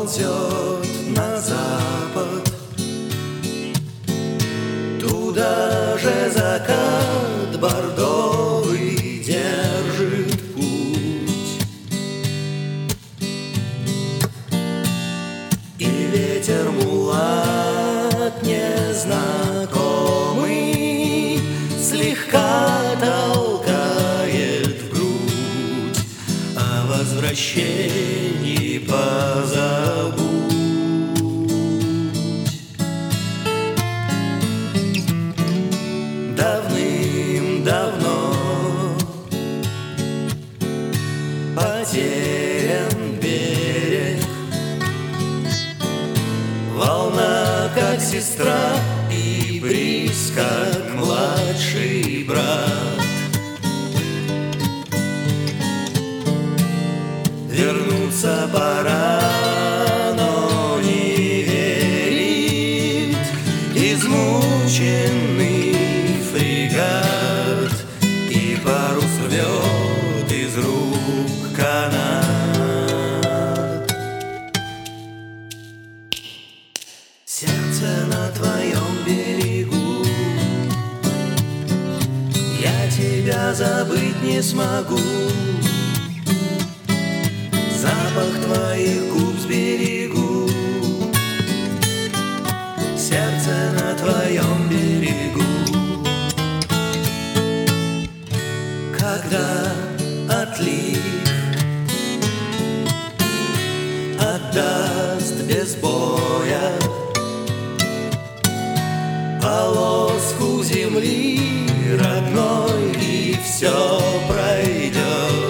ползет на запад. Туда же закат бордовый держит путь. И ветер мулат незнакомый слегка толкает в грудь, о возвращении позабудь. Давным-давно потерян берег, волна как сестра и бриз как младший брат. Вернуться пора, но не верит измученный фрегат, и парус рвет из рук канат. Сердце на твоем берегу, я тебя забыть не смогу. Запах твоих губ сберегу, сердце на твоем берегу. Когда отлив отдаст без боя полоску земли родной, и все пройдет,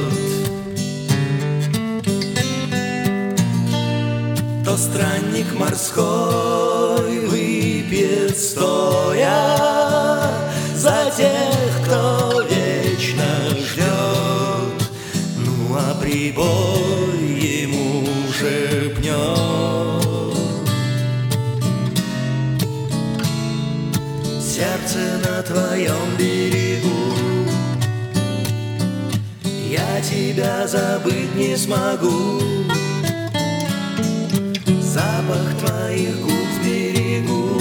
то странник морской выпьет стоя за тех, кто вечно ждет, ну а прибой ему шепнет. Сердце на твоем берегу, я тебя забыть не смогу. Запах твоих губ сберегу,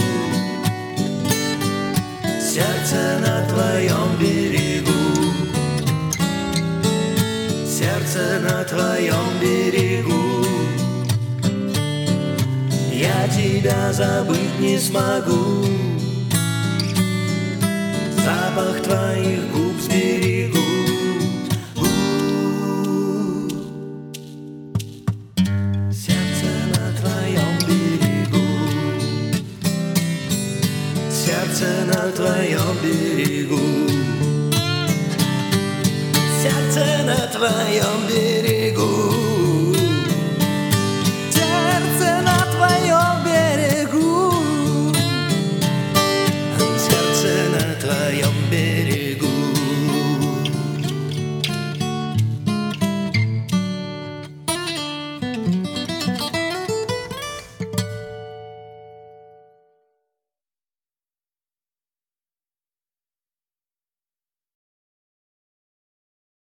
сердце на твоем берегу, сердце на твоем берегу. Я тебя забыть не смогу. Запах твоих губ сберегу. Сердце на твоем берегу, сердце на твоем берегу.